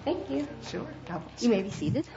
Thank you. Sure. God bless You may be seated.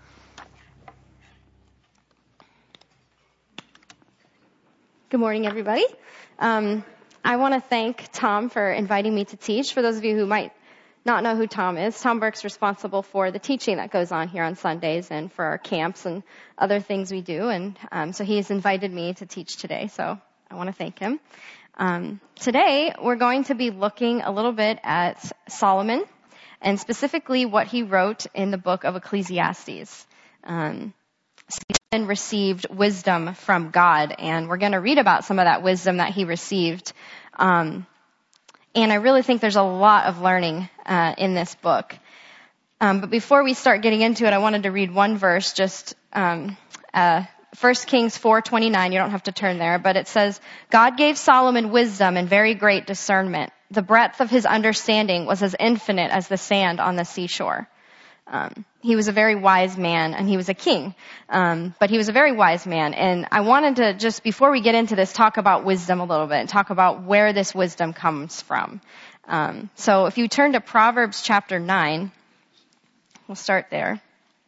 Good morning, everybody. I want to thank Tom for inviting me to teach. For those of you who might not know who Tom is, Tom Burke's responsible for the teaching that goes on here on Sundays and for our camps and other things we do. And so he has invited me to teach today, so I want to thank him. Today, we're going to be looking a little bit at Solomon, and specifically what he wrote in the book of Ecclesiastes. Solomon received wisdom from God, and we're going to read about some of that wisdom that he received. And I really think there's a lot of learning in this book. But before we start getting into it, I wanted to read one verse, just 1 Kings 4:29. You don't have to turn there, but it says, God gave Solomon wisdom and very great discernment. The breadth of his understanding was as infinite as the sand on the seashore. He was a very wise man, and he was a king. But he was a very wise man. And I wanted to just, before we get into this, talk about wisdom a little bit and talk about where this wisdom comes from. So if you turn to Proverbs chapter 9, we'll start there.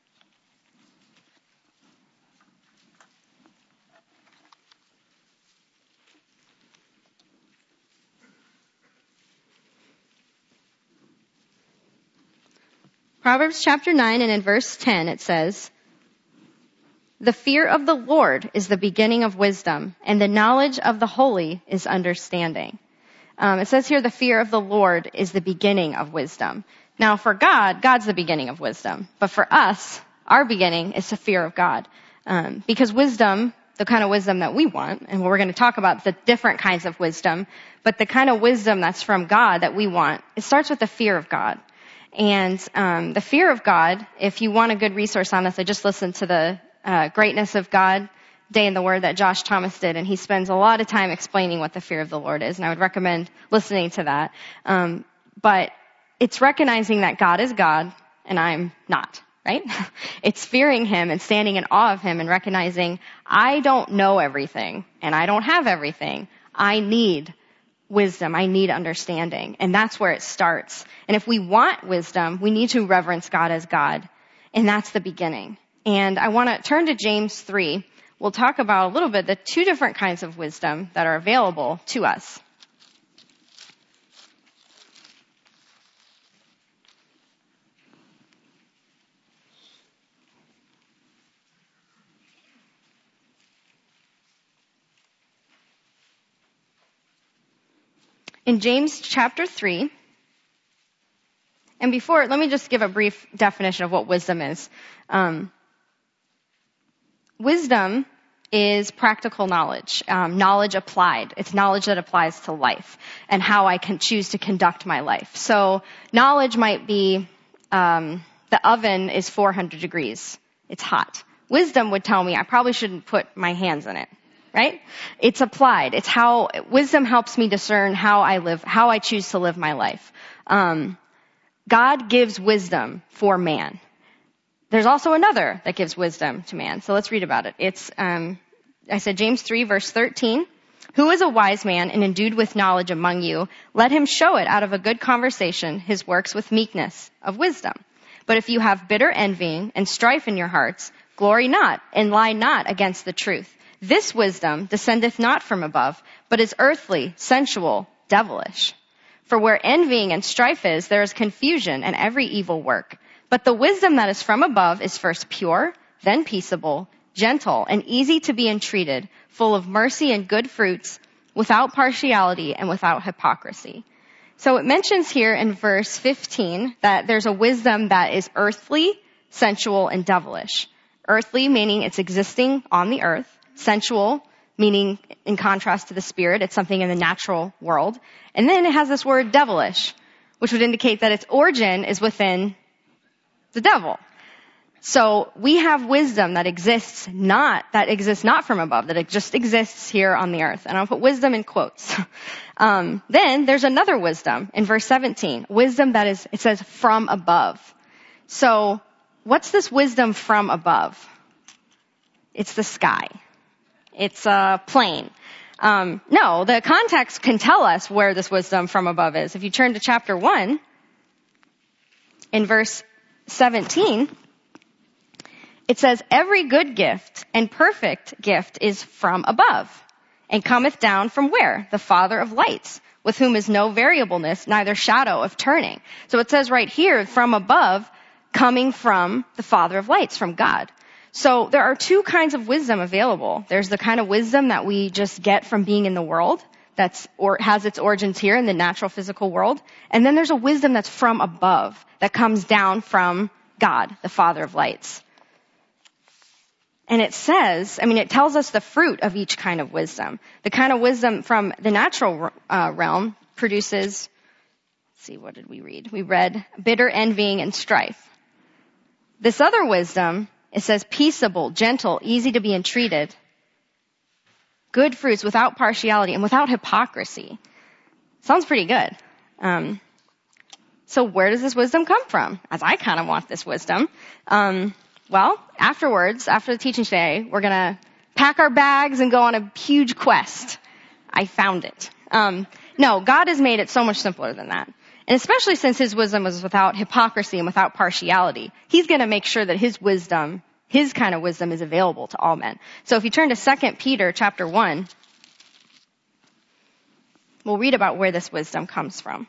Proverbs chapter 9, and in verse 10 it says, the fear of the Lord is the beginning of wisdom, and the knowledge of the holy is understanding. It says here the fear of the Lord is the beginning of wisdom. Now for God, God's the beginning of wisdom. But for us, our beginning is the fear of God. Because wisdom, the kind of wisdom that we want, and we're going to talk about the different kinds of wisdom, but the kind of wisdom that's from God that we want, it starts with the fear of God. And the fear of God, if you want a good resource on this, I just listened to the Greatness of God Day in the Word that Josh Thomas did, and he spends a lot of time explaining what the fear of the Lord is, and I would recommend listening to that. But it's recognizing that God is God, and I'm not, right? It's fearing Him and standing in awe of Him and recognizing I don't know everything, and I don't have everything. I need wisdom. I need understanding. And that's where it starts. And if we want wisdom, we need to reverence God as God. And that's the beginning. And I want to turn to James 3. We'll talk about a little bit the two different kinds of wisdom that are available to us. In James chapter 3, and before, let me just give a brief definition of what wisdom is. Wisdom is practical knowledge, knowledge applied. It's knowledge that applies to life and how I can choose to conduct my life. So knowledge might be, the oven is 400 degrees. It's hot. Wisdom would tell me I probably shouldn't put my hands in it. Right? It's applied. It's how wisdom helps me discern how I live, how I choose to live my life. God gives wisdom for man. There's also another that gives wisdom to man. So let's read about it. It's, I said James 3 verse 13. Who is a wise man and endued with knowledge among you? Let him show it out of a good conversation, his works with meekness of wisdom. But if you have bitter envying and strife in your hearts, glory not and lie not against the truth. This wisdom descendeth not from above, but is earthly, sensual, devilish. For where envying and strife is, there is confusion and every evil work. But the wisdom that is from above is first pure, then peaceable, gentle, and easy to be entreated, full of mercy and good fruits, without partiality and without hypocrisy. So it mentions here in verse 15 that there's a wisdom that is earthly, sensual, and devilish. Earthly meaning it's existing on the earth. Sensual, meaning in contrast to the spirit, it's something in the natural world. And then it has this word devilish, which would indicate that its origin is within the devil. So we have wisdom that exists not from above, that it just exists here on the earth. And I'll put wisdom in quotes. Then there's another wisdom in verse 17. Wisdom that is, it says from above. So what's this wisdom from above? It's the sky. It's a plane. No, the context can tell us where this wisdom from above is. If you turn to chapter 1, in verse 17, it says, every good gift and perfect gift is from above, and cometh down from where? The Father of lights, with whom is no variableness, neither shadow of turning. So it says right here, from above, coming from the Father of lights, from God. So there are two kinds of wisdom available. There's the kind of wisdom that we just get from being in the world, has its origins here in the natural physical world. And then there's a wisdom that's from above, that comes down from God, the Father of lights. And it says, it tells us the fruit of each kind of wisdom. The kind of wisdom from the natural realm produces, what did we read? We read bitter envying and strife. This other wisdom, it says peaceable, gentle, easy to be entreated, good fruits without partiality and without hypocrisy. Sounds pretty good. So where does this wisdom come from? As I kind of want this wisdom. Well, afterwards, after the teaching today, we're going to pack our bags and go on a huge quest. I found it. No, God has made it so much simpler than that. And especially since his wisdom was without hypocrisy and without partiality, he's going to make sure that his wisdom, his kind of wisdom, is available to all men. So if you turn to 2 Peter chapter 1, we'll read about where this wisdom comes from.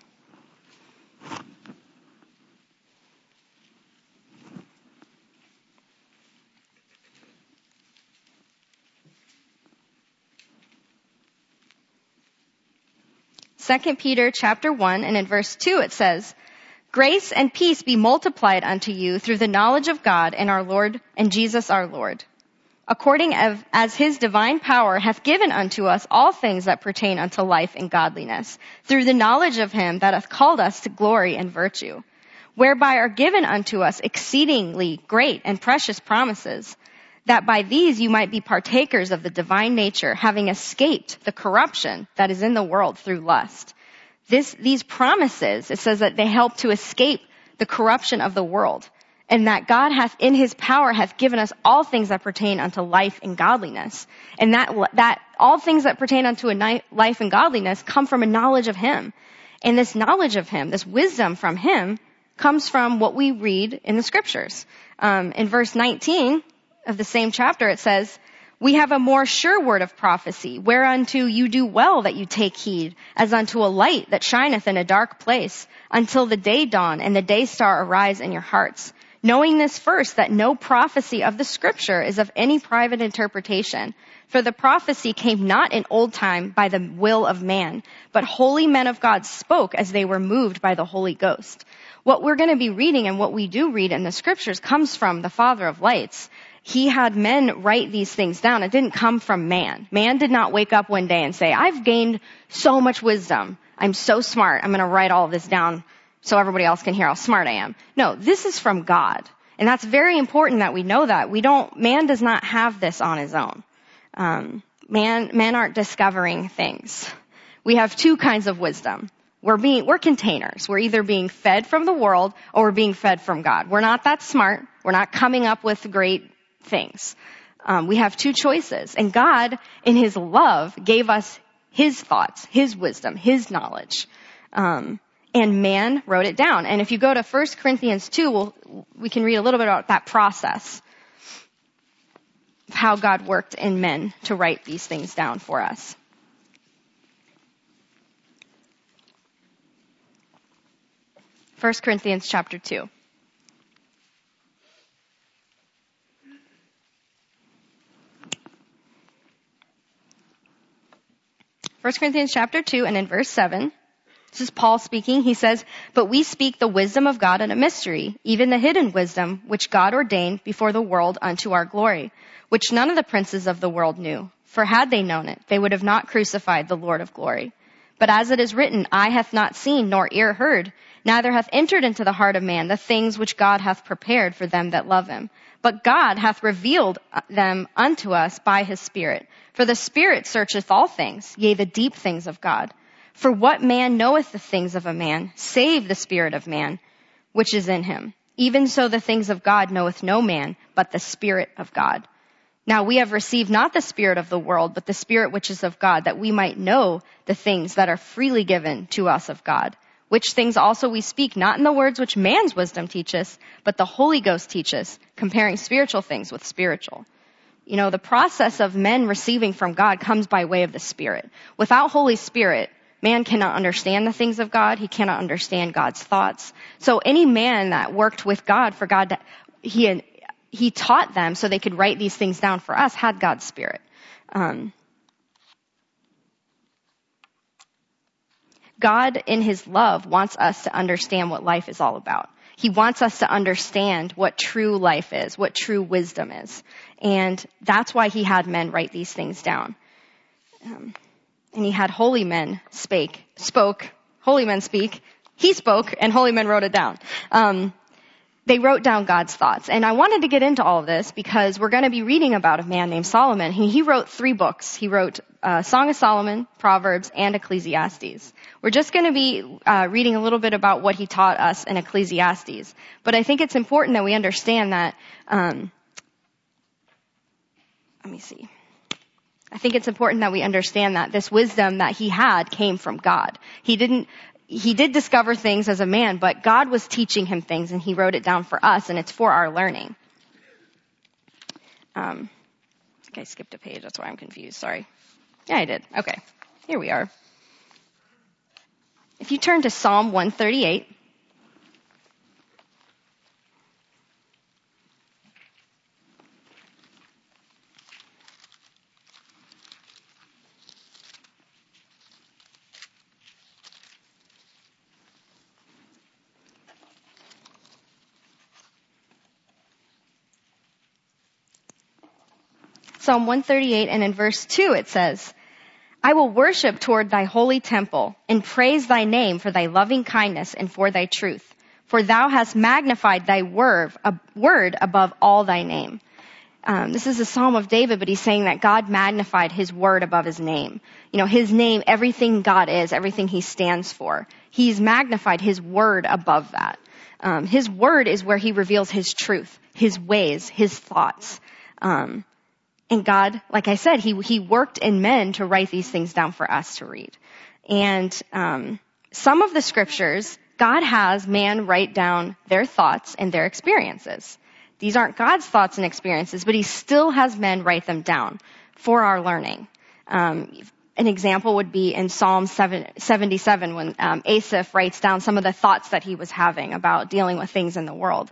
Second Peter chapter 1, and in verse 2 it says, grace and peace be multiplied unto you through the knowledge of God and our Lord and Jesus our Lord, according as his divine power hath given unto us all things that pertain unto life and godliness, through the knowledge of him that hath called us to glory and virtue, whereby are given unto us exceedingly great and precious promises, that by these you might be partakers of the divine nature, having escaped the corruption that is in the world through lust. These promises, it says that they help to escape the corruption of the world, and that God hath in his power hath given us all things that pertain unto life and godliness. And that all things that pertain unto life and godliness come from a knowledge of him. And this knowledge of him, this wisdom from him, comes from what we read in the scriptures. In verse 19 of the same chapter, it says, we have a more sure word of prophecy, whereunto you do well that you take heed, as unto a light that shineth in a dark place, until the day dawn and the day star arise in your hearts. Knowing this first, that no prophecy of the scripture is of any private interpretation. For the prophecy came not in old time by the will of man, but holy men of God spoke as they were moved by the Holy Ghost. What we're going to be reading and what we do read in the scriptures comes from the Father of lights. He had men write these things down. It didn't come from man. Man did not wake up one day and say, I've gained so much wisdom. I'm so smart. I'm going to write all of this down so everybody else can hear how smart I am. No, this is from God. And that's very important that we know that. Man does not have this on his own. Men aren't discovering things. We have two kinds of wisdom. We're containers. We're either being fed from the world or we're being fed from God. We're not that smart. We're not coming up with great things. We have two choices. And God, in his love, gave us his thoughts, his wisdom, his knowledge. And man wrote it down. And if you go to 1 Corinthians 2, we can read a little bit about that process of how God worked in men to write these things down for us. First Corinthians chapter 2. First Corinthians chapter 2 and in verse 7, this is Paul speaking. He says, but we speak the wisdom of God in a mystery, even the hidden wisdom, which God ordained before the world unto our glory, which none of the princes of the world knew. For had they known it, they would have not crucified the Lord of glory. But as it is written, eye hath not seen, nor ear heard, neither hath entered into the heart of man the things which God hath prepared for them that love him. But God hath revealed them unto us by his Spirit. For the Spirit searcheth all things, yea, the deep things of God. For what man knoweth the things of a man, save the spirit of man, which is in him? Even so the things of God knoweth no man, but the Spirit of God. Now we have received not the spirit of the world, but the Spirit which is of God, that we might know the things that are freely given to us of God. which things also we speak, not in the words which man's wisdom teaches, but the Holy Ghost teaches, comparing spiritual things with spiritual. You know, the process of men receiving from God comes by way of the Spirit. Without Holy Spirit, man cannot understand the things of God. He cannot understand God's thoughts. So any man that worked with God for God, he taught them so they could write these things down for us, had God's Spirit. God, in his love, wants us to understand what life is all about. He wants us to understand what true life is, what true wisdom is. And that's why he had men write these things down. And he had holy men holy men speak. He spoke, and holy men wrote it down. They wrote down God's thoughts. And I wanted to get into all of this because we're going to be reading about a man named Solomon. He wrote 3 books. He wrote Song of Solomon, Proverbs, and Ecclesiastes. We're just going to be reading a little bit about what he taught us in Ecclesiastes. But I think it's important that we understand that, I think it's important that we understand that this wisdom that he had came from God. He did discover things as a man, but God was teaching him things, and he wrote it down for us, and it's for our learning. I think I skipped a page. That's why I'm confused. Sorry. Yeah, I did. Okay. Here we are. If you turn to Psalm 138, Psalm 138, and in verse 2 it says, I will worship toward thy holy temple and praise thy name for thy loving kindness and for thy truth. For thou hast magnified thy word above all thy name. This is a Psalm of David, but he's saying that God magnified his word above his name. You know, his name, everything God is, everything he stands for. He's magnified his word above that. His word is where he reveals his truth, his ways, his thoughts. And God, like I said, he worked in men to write these things down for us to read. And some of the scriptures, God has man write down their thoughts and their experiences. These aren't God's thoughts and experiences, but he still has men write them down for our learning. An example would be in Psalm 77 when Asaph writes down some of the thoughts that he was having about dealing with things in the world.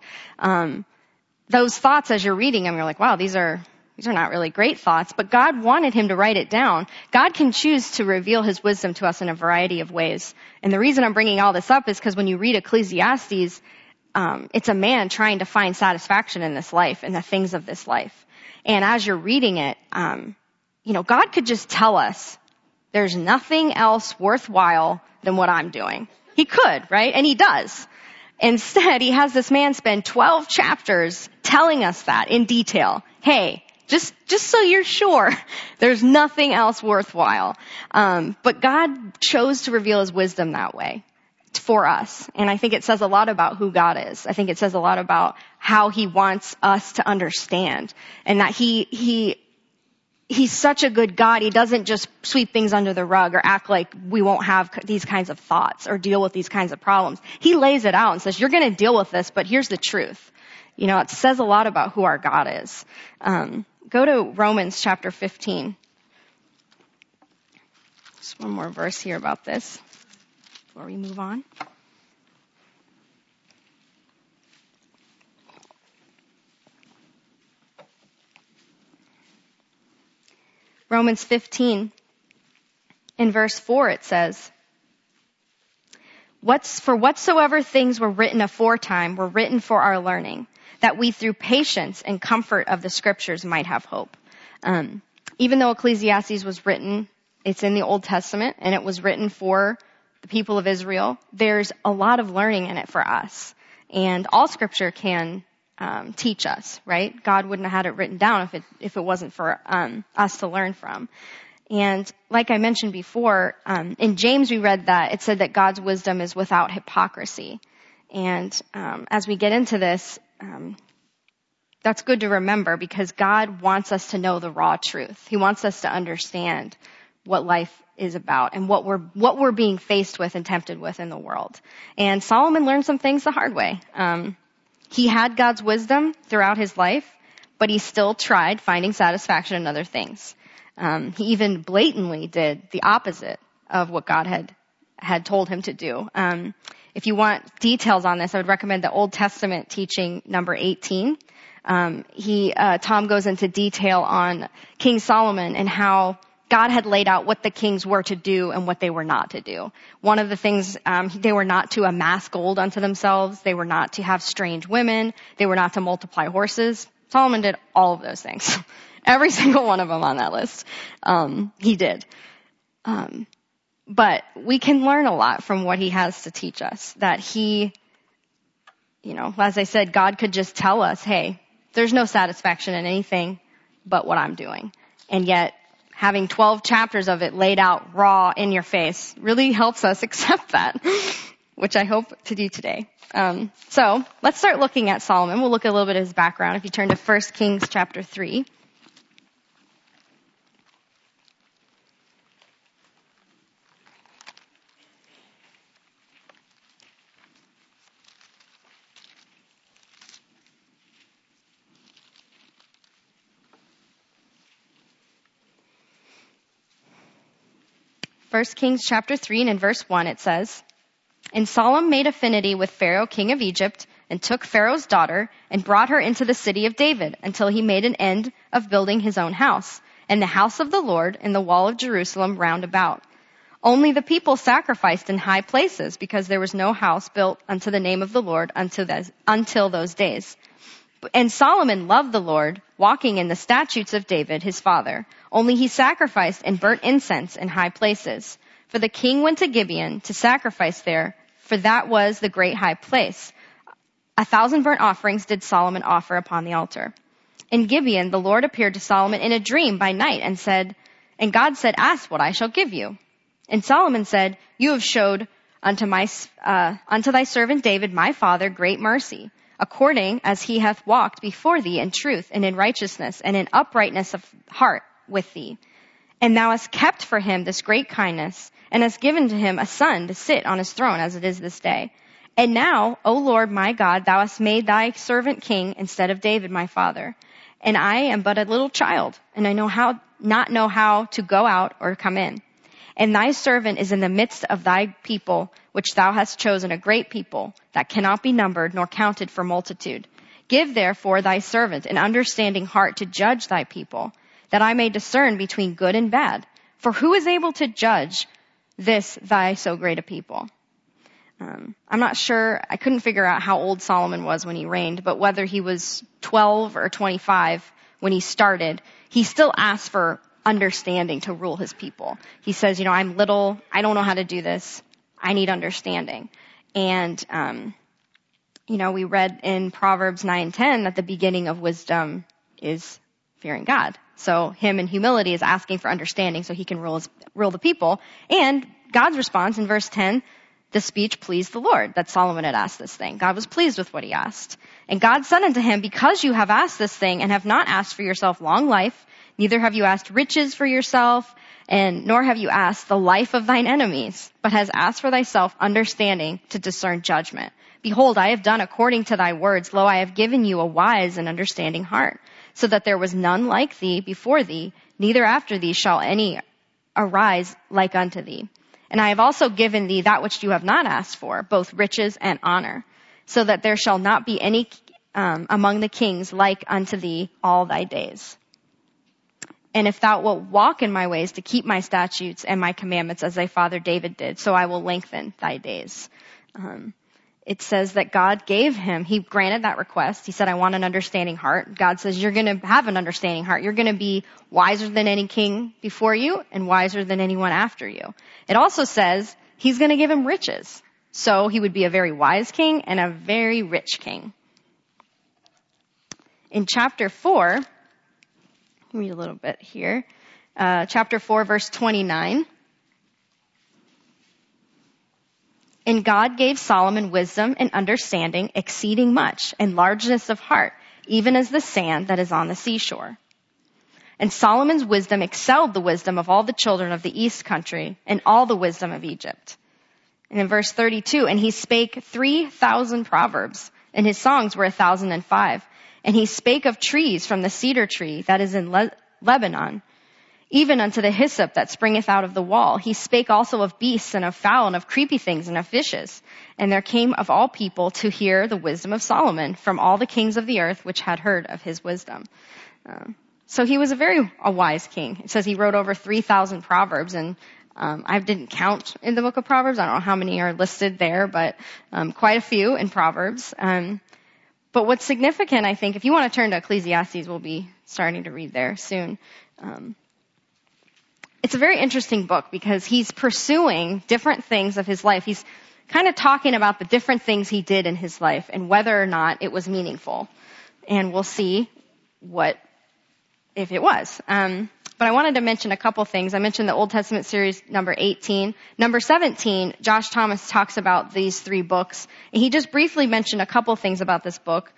Those thoughts, as you're reading them, you're like, wow, these are not really great thoughts, but God wanted him to write it down. God can choose to reveal his wisdom to us in a variety of ways. And the reason I'm bringing all this up is because when you read Ecclesiastes, it's a man trying to find satisfaction in this life and the things of this life. And as you're reading it, God could just tell us there's nothing else worthwhile than what I'm doing. He could, right? And he does. Instead, he has this man spend 12 chapters telling us that in detail. Hey, just so you're sure, there's nothing else worthwhile. But God chose to reveal his wisdom that way for us. And I think it says a lot about who God is. I think it says a lot about how he wants us to understand, and that he's such a good God. He doesn't just sweep things under the rug or act like we won't have these kinds of thoughts or deal with these kinds of problems. He lays it out and says, you're going to deal with this, but here's the truth. You know, it says a lot about who our God is. Go to Romans chapter 15. Just one more verse here about this before we move on. Romans 15, in verse 4, it says, For whatsoever things were written aforetime were written for our learning, that we through patience and comfort of the scriptures might have hope. Even though Ecclesiastes was written, it's in the Old Testament, and it was written for the people of Israel, there's a lot of learning in it for us. And all scripture can teach us, right? God wouldn't have had it written down if it wasn't for us to learn from. And like I mentioned before, in James we read that it said that God's wisdom is without hypocrisy. And as we get into this, that's good to remember, because God wants us to know the raw truth. He wants us to understand what life is about and what we're being faced with and tempted with in the world. And Solomon learned some things the hard way. He had God's wisdom throughout his life, but he still tried finding satisfaction in other things. He even blatantly did the opposite of what God had told him to do. If you want details on this, I would recommend the Old Testament teaching number 18. Tom goes into detail on King Solomon and how God had laid out what the kings were to do and what they were not to do. One of the things, they were not to amass gold unto themselves. They were not to have strange women. They were not to multiply horses. Solomon did all of those things. Every single one of them on that list. He did. But we can learn a lot from what he has to teach us. That he, as I said, God could just tell us, hey, there's no satisfaction in anything but what I'm doing. And yet, having 12 chapters of it laid out raw in your face really helps us accept that, which I hope to do today. So let's start looking at Solomon. We'll look at a little bit of his background. If you turn to 1 Kings chapter 3. 1 Kings chapter 3 and in verse 1 it says, "And Solomon made affinity with Pharaoh, king of Egypt, and took Pharaoh's daughter and brought her into the city of David until he made an end of building his own house, and the house of the Lord and the wall of Jerusalem round about. Only the people sacrificed in high places because there was no house built unto the name of the Lord until those days. And Solomon loved the Lord, walking in the statutes of David, his father. Only he sacrificed and burnt incense in high places. For the king went to Gibeon to sacrifice there, for that was the great high place. 1,000 burnt offerings did Solomon offer upon the altar. In Gibeon, the Lord appeared to Solomon in a dream by night and God said, ask what I shall give you. And Solomon said, you have showed unto thy servant David, my father, great mercy, according as he hath walked before thee in truth and in righteousness and in uprightness of heart with thee. And thou hast kept for him this great kindness, and hast given to him a son to sit on his throne as it is this day. And now, O Lord my God, thou hast made thy servant king instead of David my father. And I am but a little child, and I not know how to go out or come in. And thy servant is in the midst of thy people, which thou hast chosen, a great people, that cannot be numbered nor counted for multitude. Give therefore thy servant an understanding heart to judge thy people, that I may discern between good and bad. For who is able to judge this thy so great a people? I'm not sure, I couldn't figure out how old Solomon was when he reigned, but whether he was 12 or 25 when he started, he still asked for understanding to rule his people. He says, I'm little, I don't know how to do this, I need understanding. And, we read in Proverbs 9:10 that the beginning of wisdom is fearing God. So him in humility is asking for understanding so he can rule the people. And God's response in verse 10, the speech pleased the Lord, that Solomon had asked this thing. God was pleased with what he asked. And God said unto him, because you have asked this thing and have not asked for yourself long life, neither have you asked riches for yourself, and nor have you asked the life of thine enemies, but has asked for thyself understanding to discern judgment. Behold, I have done according to thy words. Lo, I have given you a wise and understanding heart, so that there was none like thee before thee, neither after thee shall any arise like unto thee. And I have also given thee that which you have not asked for, both riches and honor, so that there shall not be any among the kings like unto thee all thy days. And if thou wilt walk in my ways to keep my statutes and my commandments as thy father David did, so I will lengthen thy days. It says that God gave him, he granted that request. He said, I want an understanding heart. God says, you're going to have an understanding heart. You're going to be wiser than any king before you and wiser than anyone after you. It also says he's going to give him riches. So he would be a very wise king and a very rich king. In chapter 4, read a little bit here. Chapter 4, verse 29. And God gave Solomon wisdom and understanding exceeding much, and largeness of heart, even as the sand that is on the seashore. And Solomon's wisdom excelled the wisdom of all the children of the east country and all the wisdom of Egypt. And in verse 32, and he spake 3,000 proverbs, and his songs were 1,005. And he spake of trees from the cedar tree that is in Lebanon, even unto the hyssop that springeth out of the wall. He spake also of beasts and of fowl and of creepy things and of fishes. And there came of all people to hear the wisdom of Solomon from all the kings of the earth which had heard of his wisdom. So he was a wise king. It says he wrote over 3,000 proverbs, and I didn't count in the book of Proverbs. I don't know how many are listed there, but quite a few in Proverbs. But what's significant, I think, if you want to turn to Ecclesiastes, we'll be starting to read there soon. It's a very interesting book because he's pursuing different things of his life. He's kind of talking about the different things he did in his life and whether or not it was meaningful. And we'll see if it was. But I wanted to mention a couple things. I mentioned the Old Testament series number 18. Number 17, Josh Thomas talks about these 3 books. And he just briefly mentioned a couple things about this book,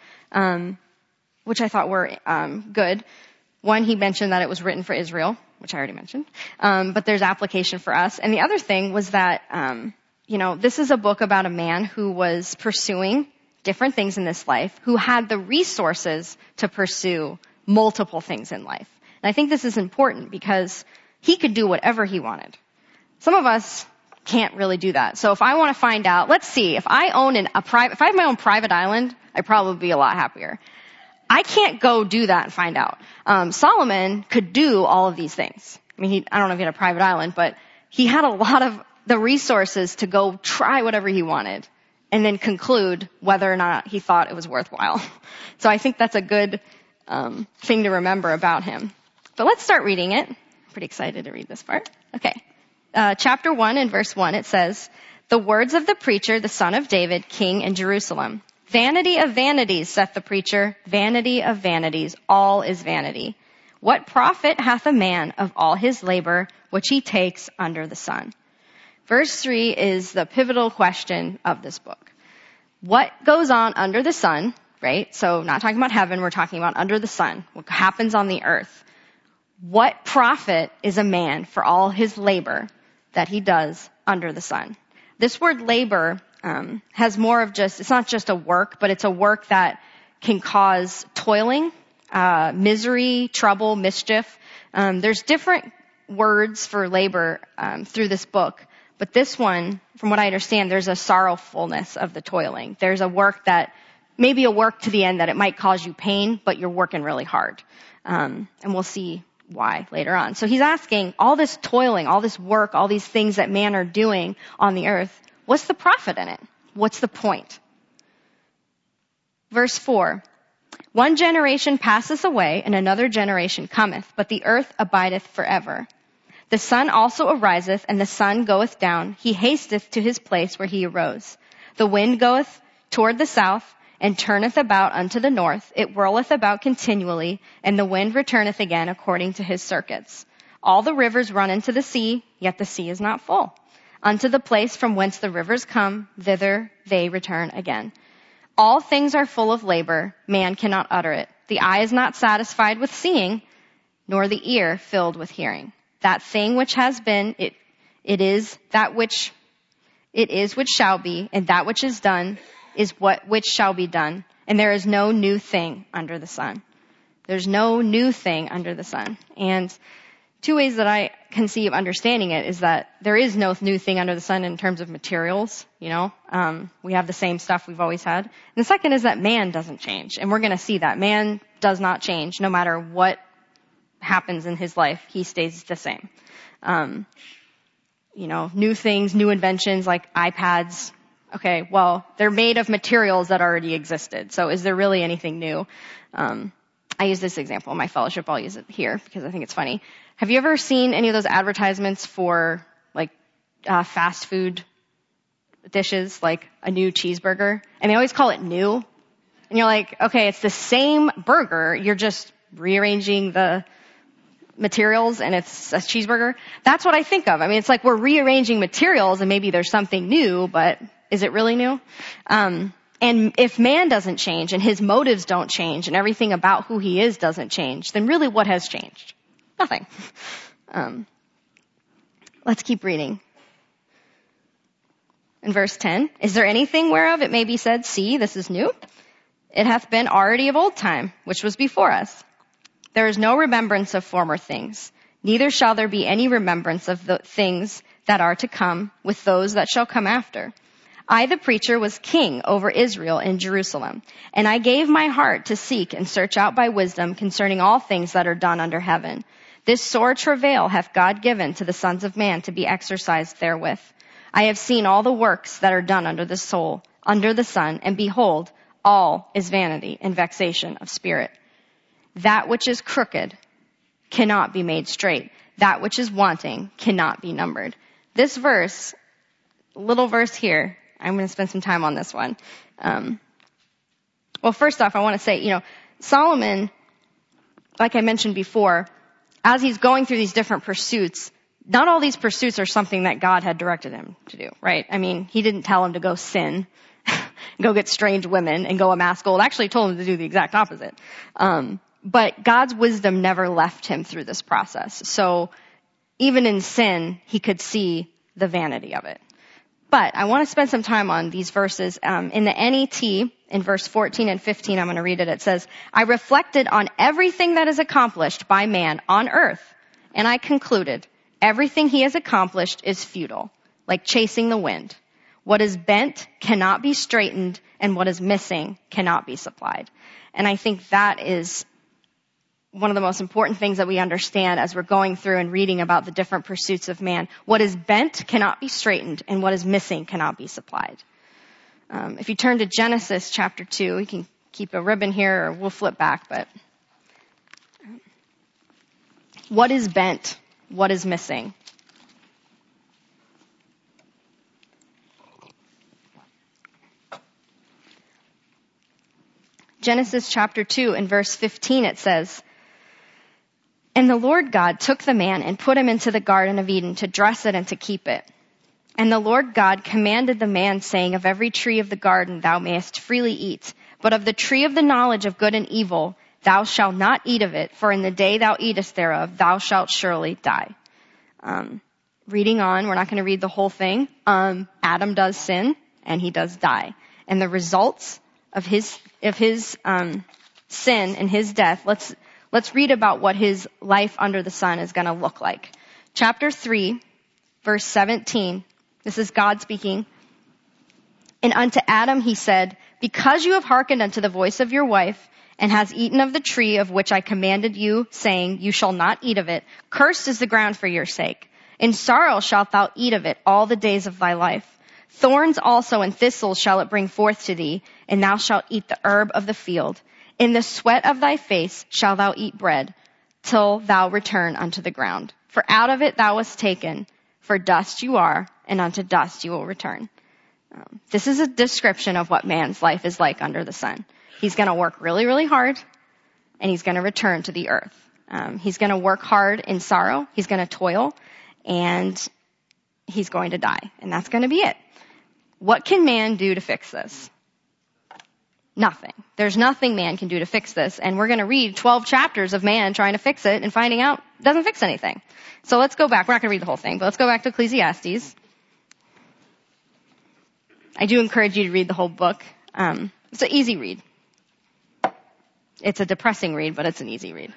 which I thought were good. One, he mentioned that it was written for Israel, which I already mentioned. But there's application for us. And the other thing was that, this is a book about a man who was pursuing different things in this life, who had the resources to pursue multiple things in life. And I think this is important because he could do whatever he wanted. Some of us can't really do that. So if I want to find out, let's see, if I have my own private island, I'd probably be a lot happier. I can't go do that and find out. Solomon could do all of these things. I mean, I don't know if he had a private island, but he had a lot of the resources to go try whatever he wanted and then conclude whether or not he thought it was worthwhile. So I think that's a good thing to remember about him. But let's start reading it. I'm pretty excited to read this part. Okay. Chapter 1 and verse 1, it says, "The words of the preacher, the son of David, king in Jerusalem. Vanity of vanities, saith the preacher, vanity of vanities, all is vanity. What profit hath a man of all his labor which he takes under the sun?" Verse 3 is the pivotal question of this book. What goes on under the sun, right? So not talking about heaven, we're talking about under the sun. What happens on the earth? What profit is a man for all his labor that he does under the sun? This word labor has more of it's not just a work, but it's a work that can cause toiling, misery, trouble, mischief. There's different words for labor through this book, but this one, from what I understand, there's a sorrowfulness of the toiling. There's a work that, maybe a work to the end that it might cause you pain, but you're working really hard. And we'll see why later on. So he's asking, all this toiling, all this work, all these things that man are doing on the earth, what's the profit in it? What's the point? Verse 4, "One generation passeth away, and another generation cometh, but the earth abideth forever. The sun also ariseth, and the sun goeth down. He hasteth to his place where he arose. The wind goeth toward the south, and turneth about unto the north. It whirleth about continually, and the wind returneth again according to his circuits. All the rivers run into the sea, yet the sea is not full. Unto the place from whence the rivers come, thither they return again. All things are full of labor, man cannot utter it. The eye is not satisfied with seeing, nor the ear filled with hearing. That thing which has been, it is that which it is which shall be, and that which is done is which shall be done. And there is no new thing under the sun." There's no new thing under the sun. And 2 ways that I conceive understanding it is that there is no new thing under the sun in terms of materials, we have the same stuff we've always had. And the second is that man doesn't change. And we're going to see that. Man does not change no matter what happens in his life. He stays the same. New things, new inventions like iPads. Okay, well, they're made of materials that already existed. So is there really anything new? I use this example in my fellowship. I'll use it here because I think it's funny. Have you ever seen any of those advertisements for fast food dishes, like a new cheeseburger? And they always call it new. And you're like, okay, it's the same burger. You're just rearranging the materials and it's a cheeseburger. That's what I think of. I mean, it's like we're rearranging materials and maybe there's something new, but is it really new? And if man doesn't change and his motives don't change and everything about who he is doesn't change, then really what has changed? Nothing. Let's keep reading. In verse 10, is there anything whereof it may be said, see, this is new? It hath been already of old time, which was before us. There is no remembrance of former things, neither shall there be any remembrance of the things that are to come with those that shall come after. I, the preacher, was king over Israel in Jerusalem, and I gave my heart to seek and search out by wisdom concerning all things that are done under heaven. This sore travail hath God given to the sons of man to be exercised therewith. I have seen all the works that are done under the sun, and behold, all is vanity and vexation of spirit. That which is crooked cannot be made straight. That which is wanting cannot be numbered. This verse, little verse here, I'm going to spend some time on this one. Well, first off, I want to say, Solomon, like I mentioned before, as he's going through these different pursuits, not all these pursuits are something that God had directed him to do, right? I mean, he didn't tell him to go sin, go get strange women, and go amass gold. Actually, he told him to do the exact opposite. But God's wisdom never left him through this process. So even in sin, he could see the vanity of it. But I want to spend some time on these verses. In the NET, in verse 14 and 15, I'm going to read it. It says, I reflected on everything that is accomplished by man on earth, and I concluded, everything he has accomplished is futile, like chasing the wind. What is bent cannot be straightened, and what is missing cannot be supplied. And I think that is one of the most important things that we understand as we're going through and reading about the different pursuits of man. What is bent cannot be straightened, and what is missing cannot be supplied. If you turn to Genesis chapter 2, you can keep a ribbon here, or we'll flip back, but what is bent? What is missing? Genesis chapter 2 in verse 15 it says, and the Lord God took the man and put him into the Garden of Eden to dress it and to keep it. And the Lord God commanded the man, saying, of every tree of the garden thou mayest freely eat, but of the tree of the knowledge of good and evil thou shalt not eat of it, for in the day thou eatest thereof thou shalt surely die. Reading on, we're not going to read the whole thing. Adam does sin, and he does die. And the results of his sin and his death, let's read about what his life under the sun is going to look like. Chapter 3, verse 17. This is God speaking. And unto Adam he said, because you have hearkened unto the voice of your wife, and has eaten of the tree of which I commanded you, saying, you shall not eat of it, cursed is the ground for your sake. In sorrow shalt thou eat of it all the days of thy life. Thorns also and thistles shall it bring forth to thee, and thou shalt eat the herb of the field. In the sweat of thy face shalt thou eat bread, till thou return unto the ground. For out of it thou wast taken, for dust you are, and unto dust you will return. This is a description of what man's life is like under the sun. He's going to work really, really hard, and he's going to return to the earth. He's going to work hard in sorrow. He's going to toil, and he's going to die. And that's going to be it. What can man do to fix this? Nothing. There's nothing man can do to fix this. And we're going to read 12 chapters of man trying to fix it and finding out it doesn't fix anything. So let's go back. We're not going to read the whole thing, but let's go back to Ecclesiastes. I do encourage you to read the whole book. It's an easy read. It's a depressing read, but it's an easy read.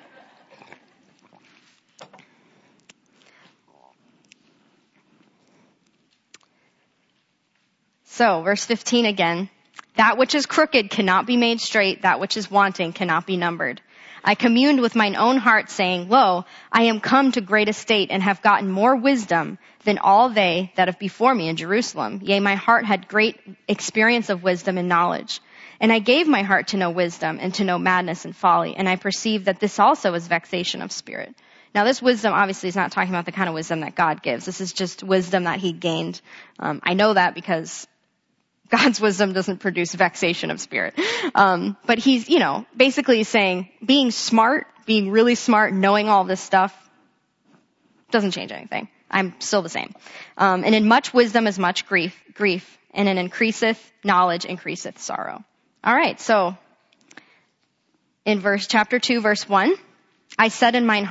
So, verse 15 again. That which is crooked cannot be made straight. That which is wanting cannot be numbered. I communed with mine own heart, saying, lo, I am come to great estate, and have gotten more wisdom than all they that have before me in Jerusalem. Yea, my heart had great experience of wisdom and knowledge. And I gave my heart to know wisdom, and to know madness and folly. And I perceived that this also is vexation of spirit. Now, this wisdom obviously is not talking about the kind of wisdom that God gives. This is just wisdom that he gained. I know that because God's wisdom doesn't produce vexation of spirit. But he's, basically saying being smart, being really smart, knowing all this stuff doesn't change anything. I'm still the same. And in much wisdom is much grief, and in increaseth knowledge increaseth sorrow. All right. So in chapter 2, verse 1, I said in mine heart,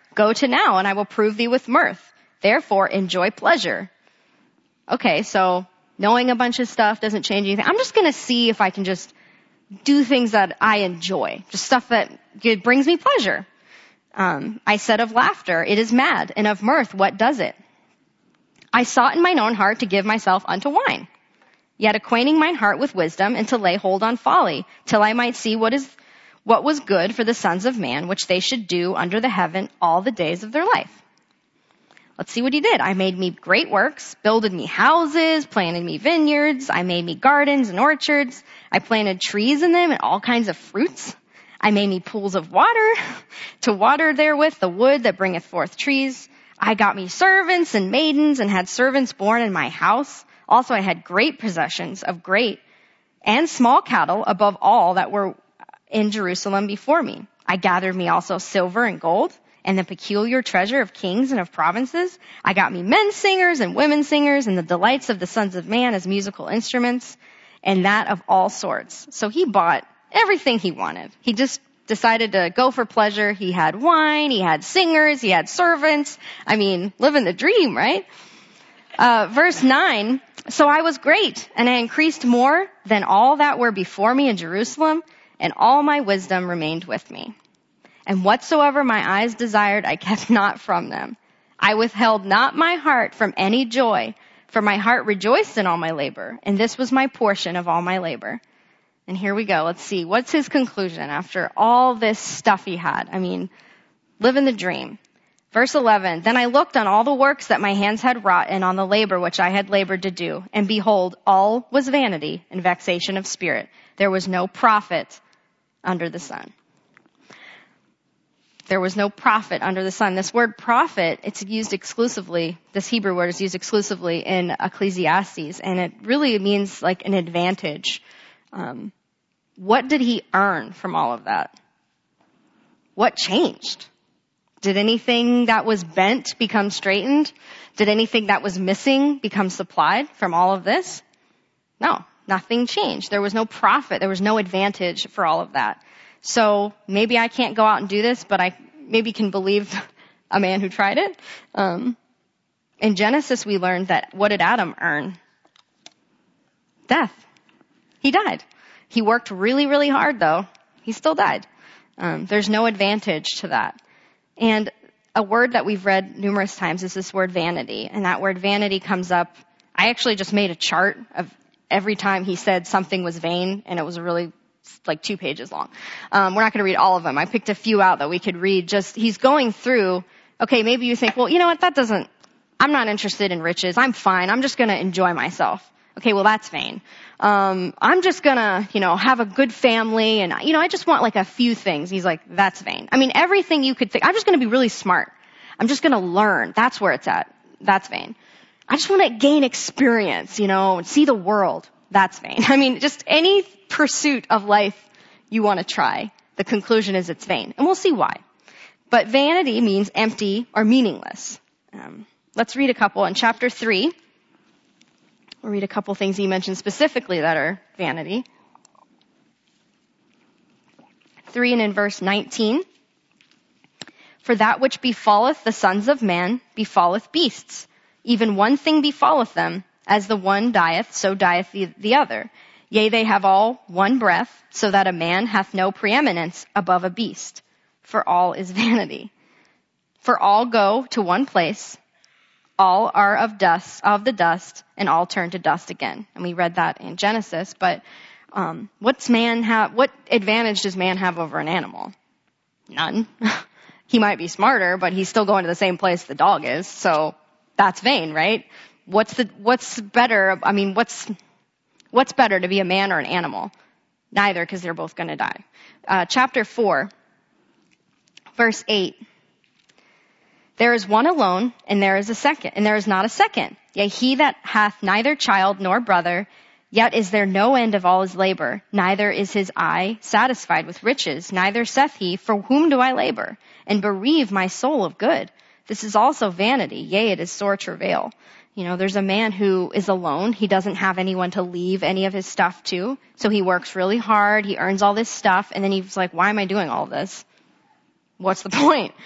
Go to now, and I will prove thee with mirth. Therefore, enjoy pleasure. Okay, so knowing a bunch of stuff doesn't change anything. I'm just going to see if I can just do things that I enjoy, just stuff that brings me pleasure. I said of laughter, it is mad, and of mirth, what does it? I sought in mine own heart to give myself unto wine, yet acquainting mine heart with wisdom, and to lay hold on folly, till I might see what was good for the sons of man, which they should do under the heaven all the days of their life. Let's see what he did. I made me great works, builded me houses, planted me vineyards. I made me gardens and orchards. I planted trees in them and all kinds of fruits. I made me pools of water to water therewith the wood that bringeth forth trees. I got me servants and maidens and had servants born in my house. Also I had great possessions of great and small cattle above all that were in Jerusalem before me. I gathered me also silver and gold and the peculiar treasure of kings and of provinces. I got me men singers and women singers and the delights of the sons of man as musical instruments and that of all sorts. So he bought everything he wanted. He just decided to go for pleasure. He had wine, he had singers, he had servants. I mean, living the dream, right? Verse 9, so I was great, and I increased more than all that were before me in Jerusalem, and all my wisdom remained with me. And whatsoever my eyes desired, I kept not from them. I withheld not my heart from any joy, for my heart rejoiced in all my labor, and this was my portion of all my labor. And here we go. Let's see. What's his conclusion after all this stuff he had? I mean, living the dream. Verse 11, then I looked on all the works that my hands had wrought and on the labor which I had labored to do. And behold, all was vanity and vexation of spirit. There was no profit under the sun. There was no profit under the sun. This word profit, it's used exclusively, this Hebrew word is used exclusively in Ecclesiastes, and it really means like an advantage. What did he earn from all of that? What changed? Did anything that was bent become straightened? Did anything that was missing become supplied from all of this? No, nothing changed. There was no profit. There was no advantage for all of that. So maybe I can't go out and do this, but I maybe can believe a man who tried it. In Genesis, we learned that what did Adam earn? Death. He died. He worked really, really hard, though. He still died. There's no advantage to that. And a word that we've read numerous times is this word vanity. And that word vanity comes up. I actually just made a chart of every time he said something was vain, and it was really like 2 pages long. We're not going to read all of them. I picked a few out that we could read. Just, he's going through, okay, maybe you think, well, you know what, I'm not interested in riches. I'm fine. I'm just going to enjoy myself. Okay, well, that's vain. I'm just gonna, have a good family and, I just want like a few things. He's like, that's vain. I mean, everything you could think, I'm just gonna be really smart. I'm just gonna learn. That's where it's at. That's vain. I just want to gain experience, and see the world. That's vain. I mean, just any pursuit of life you want to try. The conclusion is it's vain. And we'll see why. But vanity means empty or meaningless. Let's read a couple in chapter 3. We'll read a couple things he mentioned specifically that are vanity. 3 and in verse 19. For that which befalleth the sons of man befalleth beasts. Even one thing befalleth them. As the one dieth, so dieth the other. Yea, they have all one breath, so that a man hath no preeminence above a beast. For all is vanity. For all go to one place. All are of the dust, and all turn to dust again. And we read that in Genesis, but what advantage does man have over an animal? None. He might be smarter, but he's still going to the same place the dog is, so that's vain, right? What's better? I mean, what's better, to be a man or an animal? Neither, because they're both going to die. Chapter 4, verse 8. There is one alone, and there is not a second. Yea, he that hath neither child nor brother, yet is there no end of all his labor. Neither is his eye satisfied with riches. Neither saith he, for whom do I labor, and bereave my soul of good? This is also vanity. Yea, it is sore travail. There's a man who is alone. He doesn't have anyone to leave any of his stuff to. So he works really hard. He earns all this stuff. And then he's like, why am I doing all this? What's the point?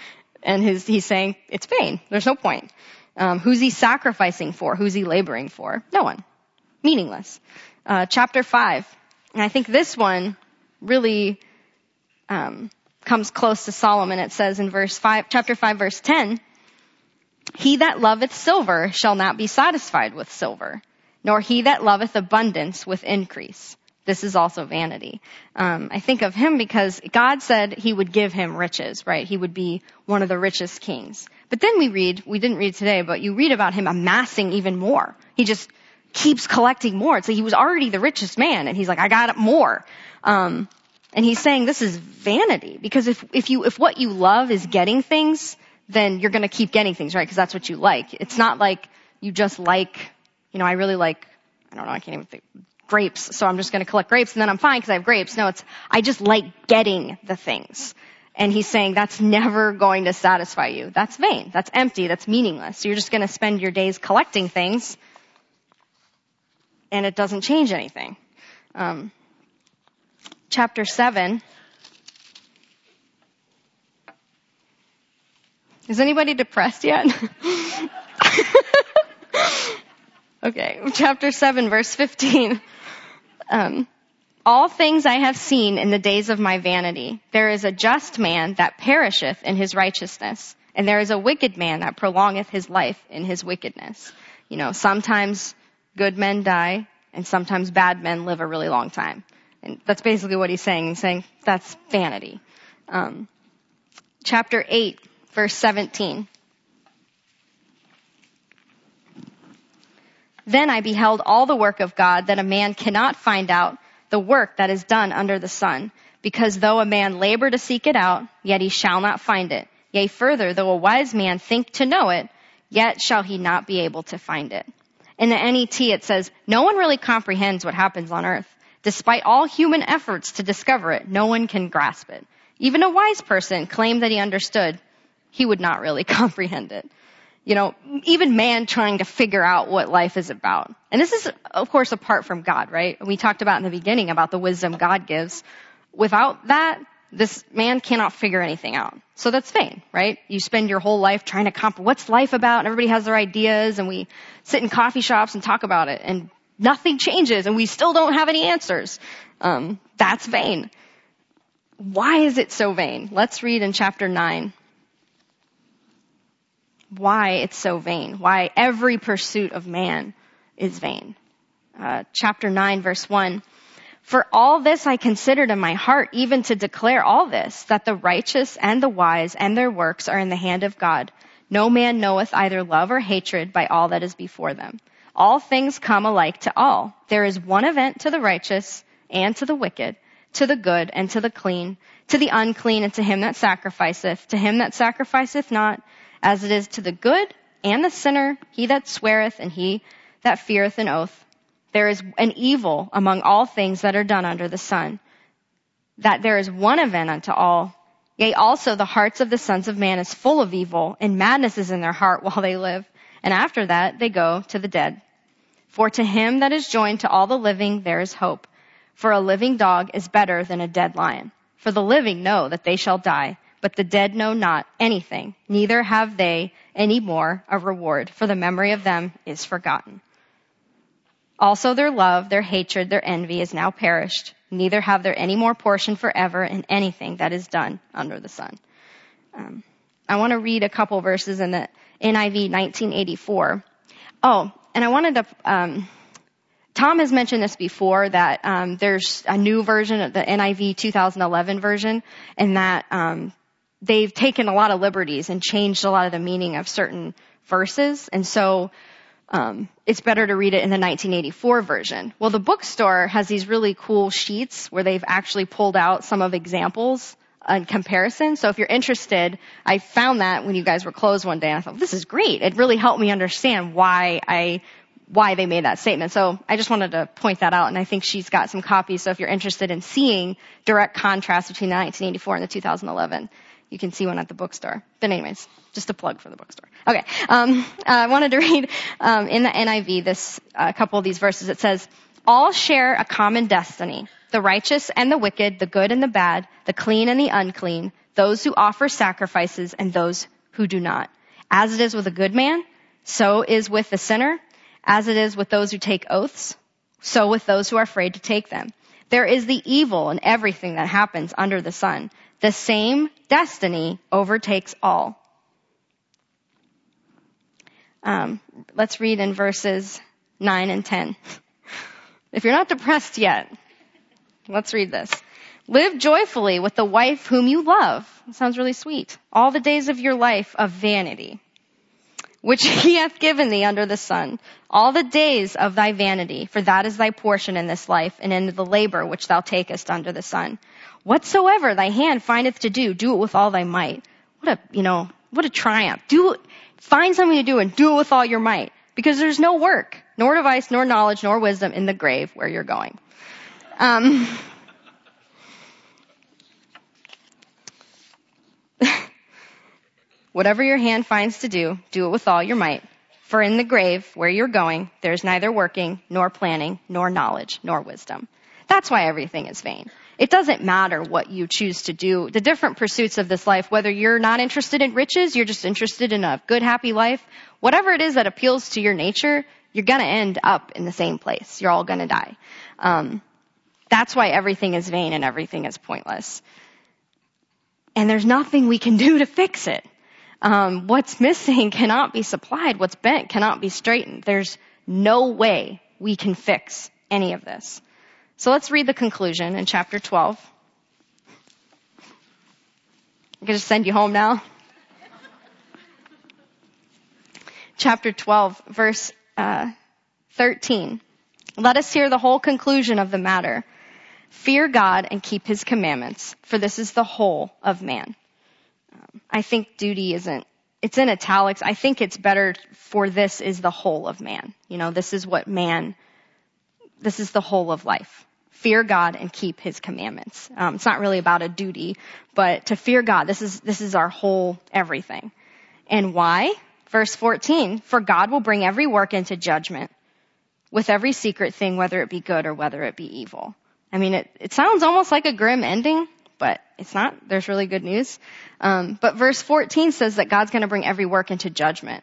And he's saying, it's vain. There's no point. Who's he sacrificing for? Who's he laboring for? No one. Meaningless. Chapter 5. And I think this one really comes close to Solomon. It says in chapter 5, verse 10, he that loveth silver shall not be satisfied with silver, nor he that loveth abundance with increase. This is also vanity. I think of him because God said he would give him riches, right? He would be one of the richest kings. But then we didn't read today, but you read about him amassing even more. He just keeps collecting more. It's like he was already the richest man, and he's like, I got more. And he's saying this is vanity, because if what you love is getting things, then you're going to keep getting things, right? Because that's what you like. It's not like you just like, I really like, I don't know, I can't even think, grapes, so I'm just going to collect grapes and then I'm fine because I have grapes. No, I just like getting the things. And he's saying that's never going to satisfy you. That's vain. That's empty. That's meaningless. So you're just going to spend your days collecting things, and it doesn't change anything. Chapter 7. Is anybody depressed yet? Okay, chapter 7, verse 15. All things I have seen in the days of my vanity. There is a just man that perisheth in his righteousness, and there is a wicked man that prolongeth his life in his wickedness. Sometimes good men die, and sometimes bad men live a really long time. And that's basically what he's saying. He's saying that's vanity. Chapter 8, verse 17. Then I beheld all the work of God, that a man cannot find out the work that is done under the sun. Because though a man labor to seek it out, yet he shall not find it. Yea, further, though a wise man think to know it, yet shall he not be able to find it. In the NET it says, no one really comprehends what happens on earth. Despite all human efforts to discover it, no one can grasp it. Even a wise person claimed that he understood. He would not really comprehend it. Even man trying to figure out what life is about. And this is, of course, apart from God, right? We talked about in the beginning about the wisdom God gives. Without that, this man cannot figure anything out. So that's vain, right? You spend your whole life trying to comprehend what's life about, and everybody has their ideas, and we sit in coffee shops and talk about it, and nothing changes, and we still don't have any answers. That's vain. Why is it so vain? Let's read in chapter 9. Why it's so vain. Why every pursuit of man is vain. Chapter 9, verse 1. For all this I considered in my heart, even to declare all this, that the righteous and the wise and their works are in the hand of God. No man knoweth either love or hatred by all that is before them. All things come alike to all. There is one event to the righteous and to the wicked, to the good and to the clean, to the unclean and to him that sacrificeth, to him that sacrificeth not, as it is to the good and the sinner, he that sweareth and he that feareth an oath. There is an evil among all things that are done under the sun, that there is one event unto all. Yea, also the hearts of the sons of man is full of evil, and madness is in their heart while they live. And after that they go to the dead. For to him that is joined to all the living there is hope. For a living dog is better than a dead lion. For the living know that they shall die, but the dead know not anything, neither have they any more a reward, for the memory of them is forgotten. Also their love, their hatred, their envy is now perished, neither have there any more portion forever in anything that is done under the sun. I want to read a couple verses in the NIV 1984. Oh, and I wanted to, Tom has mentioned this before, that there's a new version of the NIV 2011 version, and that they've taken a lot of liberties and changed a lot of the meaning of certain verses. And so it's better to read it in the 1984 version. Well, the bookstore has these really cool sheets where they've actually pulled out some of examples and comparison. So if you're interested, I found that when you guys were closed one day, and I thought, this is great. It really helped me understand why they made that statement. So I just wanted to point that out, and I think she's got some copies. So if you're interested in seeing direct contrast between the 1984 and the 2011, you can see one at the bookstore. But anyways, just a plug for the bookstore. Okay. I wanted to read in the NIV a couple of these verses. It says, all share a common destiny. The righteous and the wicked, the good and the bad, the clean and the unclean, those who offer sacrifices and those who do not. As it is with a good man, so is with the sinner. As it is with those who take oaths, so with those who are afraid to take them. There is the evil in everything that happens under the sun. The same destiny overtakes all. Let's read in verses 9 and 10. If you're not depressed yet, let's read this. Live joyfully with the wife whom you love. That sounds really sweet. All the days of your life of vanity, which he hath given thee under the sun. All the days of thy vanity, for that is thy portion in this life, and in the labor which thou takest under the sun. Whatsoever thy hand findeth to do, do it with all thy might. What a triumph. Find something to do and do it with all your might. Because there's no work, nor device, nor knowledge, nor wisdom in the grave where you're going. Whatever your hand finds to do, do it with all your might. For in the grave where you're going, there's neither working, nor planning, nor knowledge, nor wisdom. That's why everything is vain. It doesn't matter what you choose to do. The different pursuits of this life, whether you're not interested in riches, you're just interested in a good, happy life, whatever it is that appeals to your nature, you're going to end up in the same place. You're all going to die. That's why everything is vain and everything is pointless. And there's nothing we can do to fix it. What's missing cannot be supplied. What's bent cannot be straightened. There's no way we can fix any of this. So let's read the conclusion in chapter 12. I'm going to send you home now. Chapter 12, verse 13. Let us hear the whole conclusion of the matter. Fear God and keep his commandments, for this is the whole of man. I think duty it's in italics. I think it's better for this is the whole of man. This is the whole of life. Fear God and keep his commandments. It's not really about a duty, but to fear God, this is our whole everything. And why? Verse 14, for God will bring every work into judgment with every secret thing, whether it be good or whether it be evil. I mean, it sounds almost like a grim ending, but it's not. There's really good news. But verse 14 says that God's going to bring every work into judgment.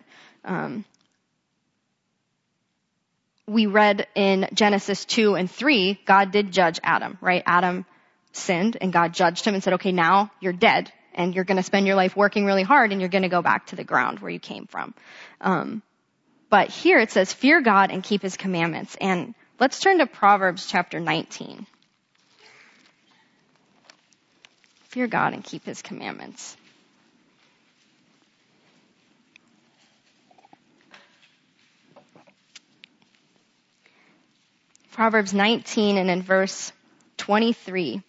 We read in Genesis 2 and 3, God did judge Adam, right? Adam sinned and God judged him and said, okay, now you're dead and you're going to spend your life working really hard and you're going to go back to the ground where you came from. But here it says, fear God and keep his commandments. And let's turn to Proverbs chapter 19. Fear God and keep his commandments. Proverbs 19 and in verse 23.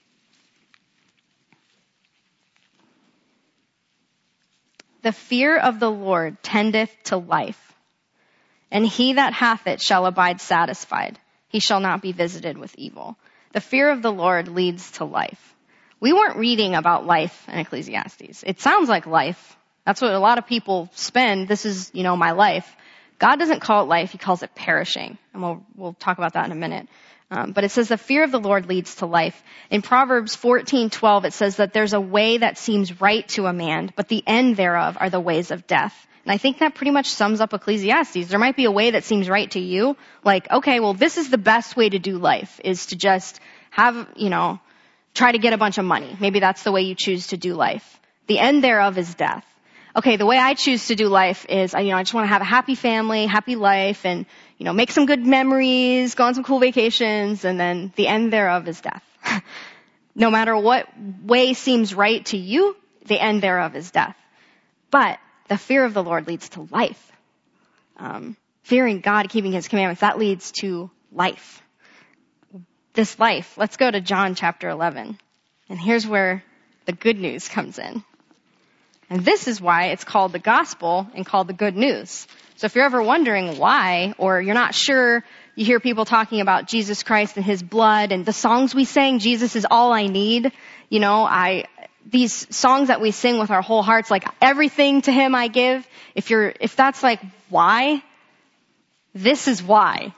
The fear of the Lord tendeth to life, and he that hath it shall abide satisfied. He shall not be visited with evil. The fear of the Lord leads to life. We weren't reading about life in Ecclesiastes. It sounds like life. That's what a lot of people spend. This is, my life. God doesn't call it life. He calls it perishing. And we'll talk about that in a minute. But it says the fear of the Lord leads to life. In Proverbs 14:12, it says that there's a way that seems right to a man, but the end thereof are the ways of death. And I think that pretty much sums up Ecclesiastes. There might be a way that seems right to you. Like, okay, well, this is the best way to do life, is to just have, try to get a bunch of money. Maybe that's the way you choose to do life. The end thereof is death. Okay, the way I choose to do life is, I just want to have a happy family, happy life, and, make some good memories, go on some cool vacations, and then the end thereof is death. No matter what way seems right to you, the end thereof is death. But the fear of the Lord leads to life. Fearing God, keeping his commandments, that leads to life. This life, let's go to John chapter 11. And here's where the good news comes in. And this is why it's called the gospel and called the good news. So if you're ever wondering why, or you're not sure, you hear people talking about Jesus Christ and his blood and the songs we sang, Jesus is all I need. These songs that we sing with our whole hearts, like everything to him I give. If that's like why, this is why.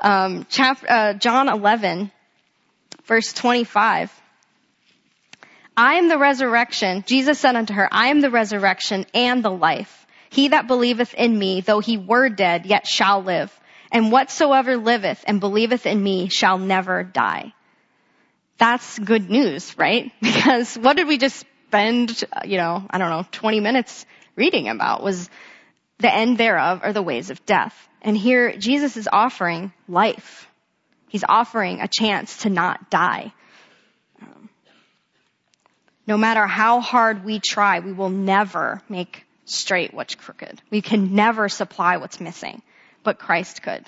John 11, verse 25. I am the resurrection. Jesus said unto her, I am the resurrection and the life. He that believeth in me, though he were dead, yet shall live. And whatsoever liveth and believeth in me shall never die. That's good news, right? Because what did we just spend, 20 minutes reading about? Was the end thereof are the ways of death. And here Jesus is offering life. He's offering a chance to not die. No matter how hard we try, we will never make straight what's crooked. We can never supply what's missing, but Christ could.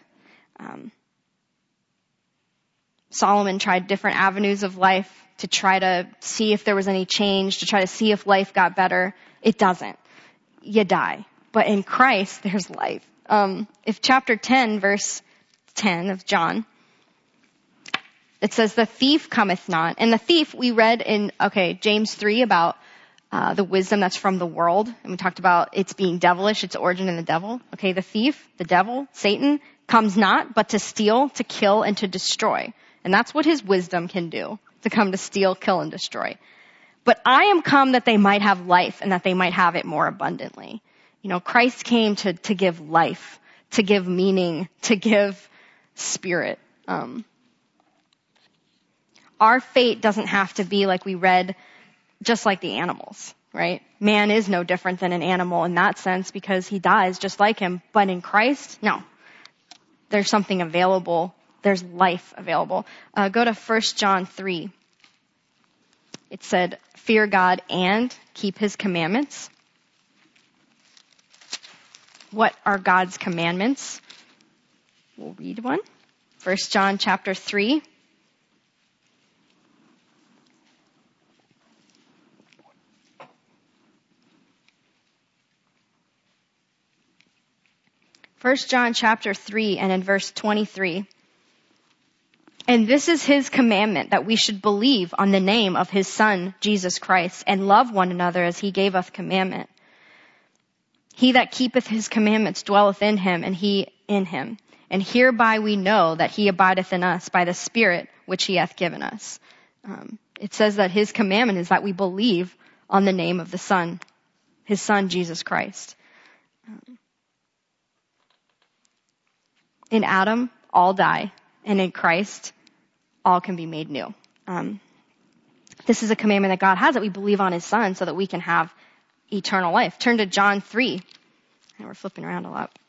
Solomon tried different avenues of life to try to see if there was any change, to try to see if life got better. It doesn't. You die. But in Christ, there's life. If chapter 10, verse 10 of John, it says, the thief cometh not. And the thief, we read in, James 3 about the wisdom that's from the world. And we talked about it's being devilish, its origin in the devil. Okay, the thief, the devil, Satan, comes not but to steal, to kill, and to destroy. And that's what his wisdom can do, to come to steal, kill, and destroy. But I am come that they might have life and that they might have it more abundantly. Christ came to give life, to give meaning, to give spirit. Our fate doesn't have to be like we read, just like the animals, right? Man is no different than an animal in that sense because he dies just like him. But in Christ, no. There's something available. There's life available. Go to 1 John 3. It said, fear God and keep his commandments. What are God's commandments? We'll read one. 1 John chapter 3. First John chapter 3 and in verse 23. And this is his commandment, that we should believe on the name of his Son, Jesus Christ, and love one another as he gave us commandment. He that keepeth his commandments dwelleth in him, and he in him. And hereby we know that he abideth in us by the Spirit which he hath given us. It says that his commandment is that we believe on the name of the Son, his Son, Jesus Christ. In Adam, all die, and in Christ, all can be made new. This is a commandment that God has, that we believe on his Son so that we can have eternal life. Turn to John 3. And we're flipping around a lot.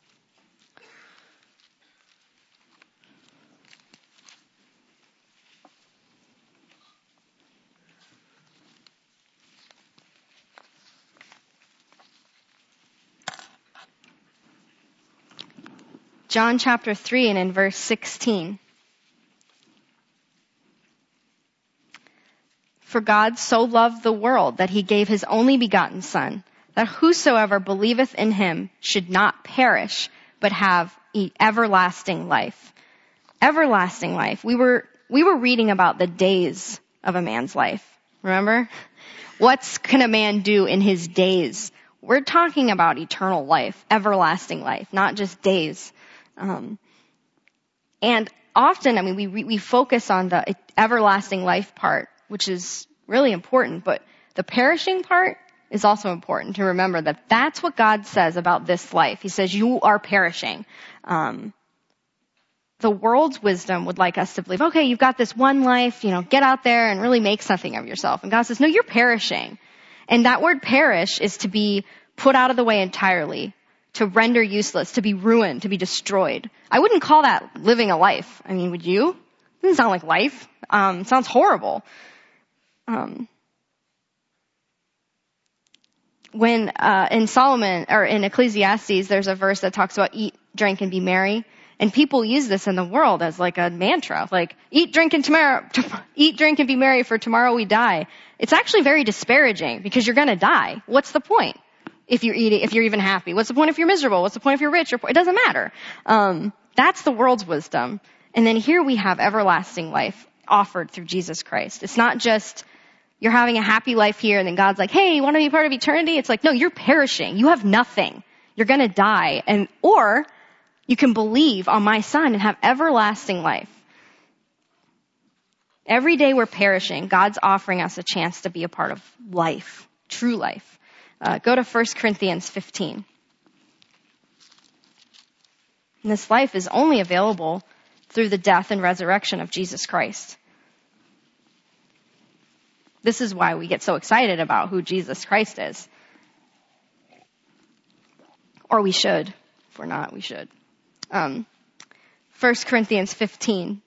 John chapter 3 and in verse 16. For God so loved the world that he gave his only begotten Son, that whosoever believeth in him should not perish, but have everlasting life. Everlasting life. We were reading about the days of a man's life. Remember? What can a man do in his days? We're talking about eternal life, everlasting life, not just days. And often, we focus on the everlasting life part, which is really important, but the perishing part is also important to remember that that's what God says about this life. He says, you are perishing. The world's wisdom would like us to believe, okay, you've got this one life, get out there and really make something of yourself. And God says, no, you're perishing. And that word perish is to be put out of the way entirely, to render useless, to be ruined, to be destroyed. I wouldn't call that living a life. Would you? It doesn't sound like life. It sounds horrible. When in Solomon or in Ecclesiastes, there's a verse that talks about eat, drink, and be merry, and people use this in the world as like a mantra, like eat, drink, and be merry, for tomorrow we die. It's actually very disparaging because you're going to die. What's the point if you're eating, if you're even happy? What's the point if you're miserable? What's the point if you're rich or poor? It doesn't matter. That's the world's wisdom. And then here we have everlasting life offered through Jesus Christ. It's not just you're having a happy life here and then God's like, hey, you want to be part of eternity? It's like, no, you're perishing. You have nothing. You're going to die. Or you can believe on my Son and have everlasting life. Every day we're perishing, God's offering us a chance to be a part of life, true life. Go to 1 Corinthians 15. And this life is only available through the death and resurrection of Jesus Christ. This is why we get so excited about who Jesus Christ is. Or we should. If we're not, we should. 1 Corinthians 15.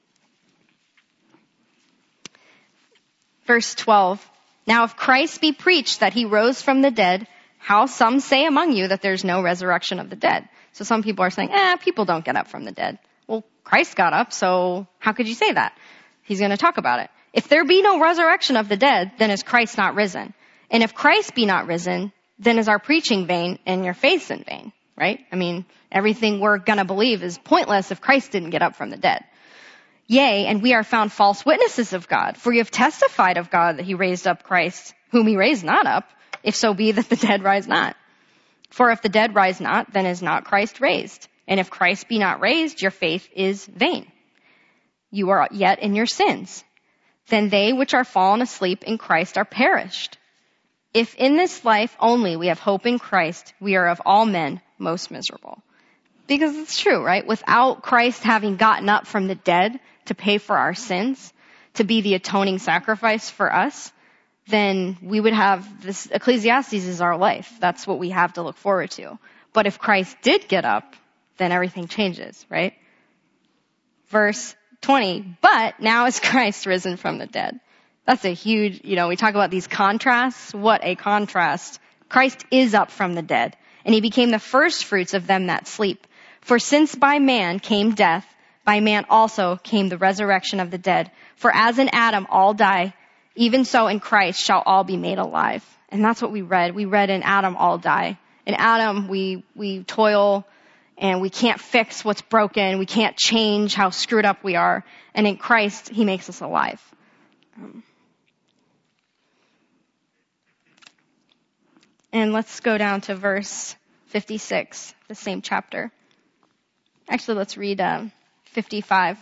Verse 12. Now if Christ be preached that he rose from the dead, how some say among you that there's no resurrection of the dead. So some people are saying, people don't get up from the dead. Well, Christ got up, so how could you say that? He's going to talk about it. If there be no resurrection of the dead, then is Christ not risen? And if Christ be not risen, then is our preaching vain and your faith in vain, right? I mean, everything we're going to believe is pointless if Christ didn't get up from the dead. Yea, and we are found false witnesses of God, for we have testified of God that he raised up Christ, whom he raised not up, if so be that the dead rise not. For if the dead rise not, then is not Christ raised. And if Christ be not raised, your faith is vain. You are yet in your sins. Then they which are fallen asleep in Christ are perished. If in this life only we have hope in Christ, we are of all men most miserable. Because it's true, right? Without Christ having gotten up from the dead to pay for our sins, to be the atoning sacrifice for us, then we would have this. Ecclesiastes is our life. That's what we have to look forward to. But if Christ did get up, then everything changes, right? Verse 20, but now is Christ risen from the dead. That's a huge, we talk about these contrasts. What a contrast. Christ is up from the dead, and he became the first fruits of them that sleep. For since by man came death, by man also came the resurrection of the dead. For as in Adam all die, even so in Christ shall all be made alive. And that's what we read. We read in Adam all die. In Adam we toil and we can't fix what's broken. We can't change how screwed up we are. And in Christ, he makes us alive. And let's go down to verse 56, the same chapter. Actually, let's read 55.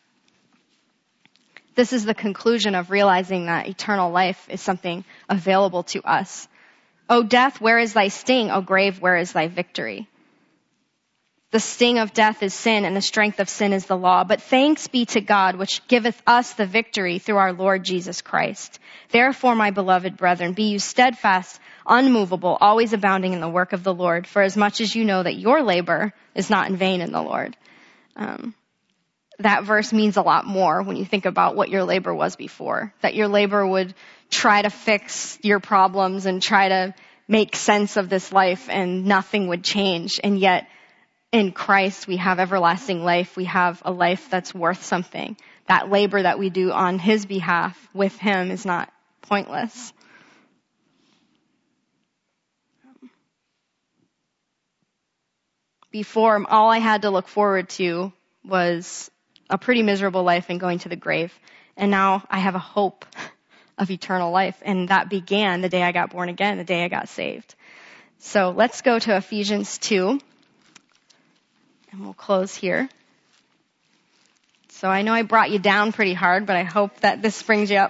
This is the conclusion of realizing that eternal life is something available to us. O death, where is thy sting? O grave, where is thy victory? The sting of death is sin, and the strength of sin is the law. But thanks be to God, which giveth us the victory through our Lord Jesus Christ. Therefore, my beloved brethren, be you steadfast, unmovable, always abounding in the work of the Lord, for as much as you know that your labor is not in vain in the Lord. That verse means a lot more when you think about what your labor was before. That your labor would try to fix your problems and try to make sense of this life, and nothing would change. And yet, in Christ, we have everlasting life. We have a life that's worth something. That labor that we do on his behalf with him is not pointless. Before, all I had to look forward to was a pretty miserable life and going to the grave. And now I have a hope of eternal life. And that began the day I got born again, the day I got saved. So let's go to Ephesians 2. And we'll close here. So I know I brought you down pretty hard, but I hope that this brings you up.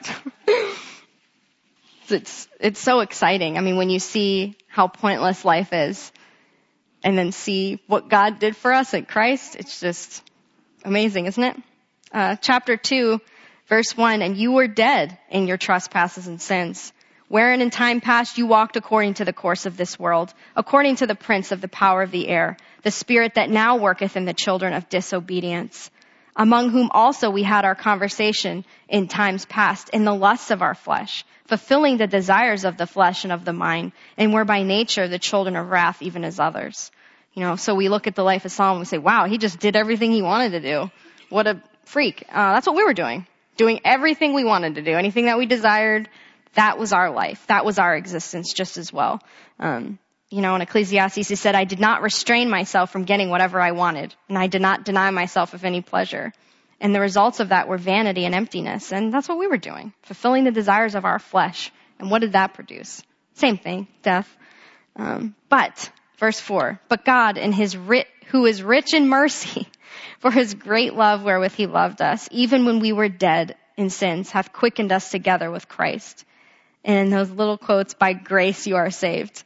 It's so exciting. I mean, when you see how pointless life is, and then see what God did for us at Christ, it's just amazing, isn't it? Chapter 2, verse 1, and you were dead in your trespasses and sins, wherein in time past you walked according to the course of this world, according to the prince of the power of the air, the spirit that now worketh in the children of disobedience, among whom also we had our conversation in times past in the lusts of our flesh, fulfilling the desires of the flesh and of the mind, and were by nature the children of wrath, even as others. So we look at the life of Solomon and we say, wow, he just did everything he wanted to do. What a freak. That's what we were doing everything we wanted to do. Anything that we desired, that was our life. That was our existence just as well. In Ecclesiastes, he said, I did not restrain myself from getting whatever I wanted, and I did not deny myself of any pleasure. And the results of that were vanity and emptiness. And that's what we were doing, fulfilling the desires of our flesh. And what did that produce? Same thing, death. But, verse 4, but God, who is rich in mercy, for his great love wherewith he loved us, even when we were dead in sins, hath quickened us together with Christ. And in those little quotes, by grace you are saved.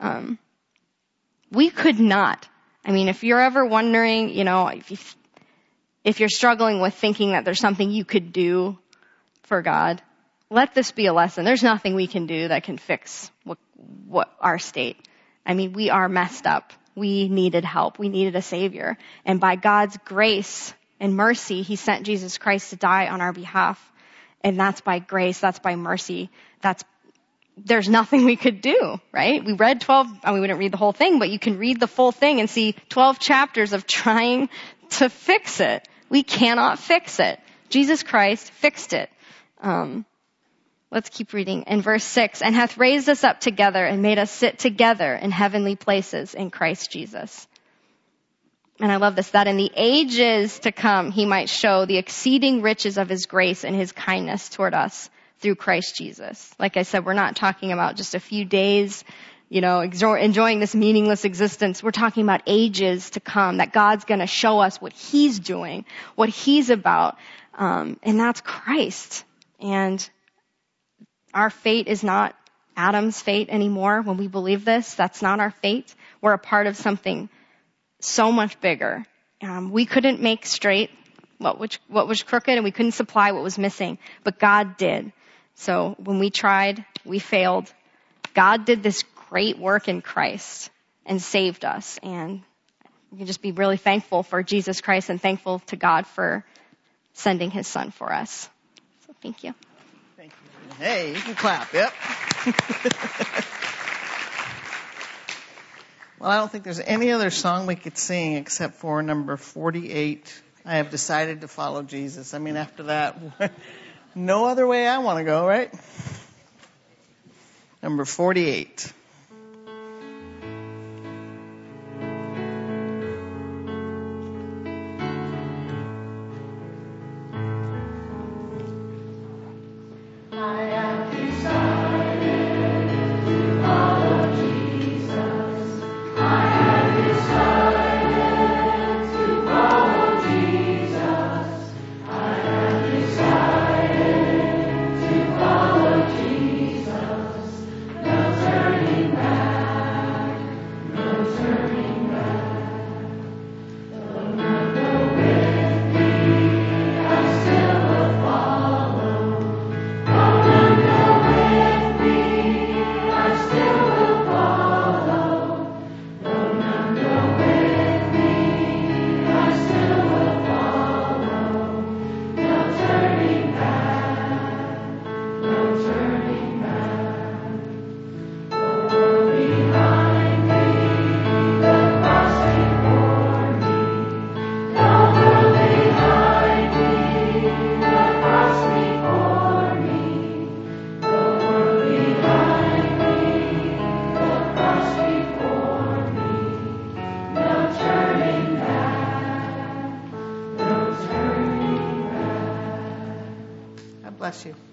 We could not. I mean, if you're ever wondering, if you're struggling with thinking that there's something you could do for God, let this be a lesson. There's nothing we can do that can fix what our state. I mean, we are messed up. We needed help. We needed a Savior. And by God's grace and mercy, He sent Jesus Christ to die on our behalf. And that's by grace. That's by mercy. There's nothing we could do, right? We read 12, we didn't read the whole thing, but you can read the full thing and see 12 chapters of trying to fix it. We cannot fix it. Jesus Christ fixed it. Let's keep reading. In verse 6, and hath raised us up together and made us sit together in heavenly places in Christ Jesus. And I love this, that in the ages to come, He might show the exceeding riches of His grace and His kindness toward us through Christ Jesus. Like I said, we're not talking about just a few days, enjoying this meaningless existence. We're talking about ages to come, that God's going to show us what He's doing, what He's about. And that's Christ. And our fate is not Adam's fate anymore. When we believe this, that's not our fate. We're a part of something so much bigger. We couldn't make straight what was crooked, and we couldn't supply what was missing, but God did. So when we tried, we failed. God did this great work in Christ and saved us. And we can just be really thankful for Jesus Christ and thankful to God for sending His Son for us. So thank you. Thank you. Hey, you can clap. Yep. Well, I don't think there's any other song we could sing except for number 48. I have decided to follow Jesus. I mean, after that, no other way I want to go, right? Number 48. Bless you.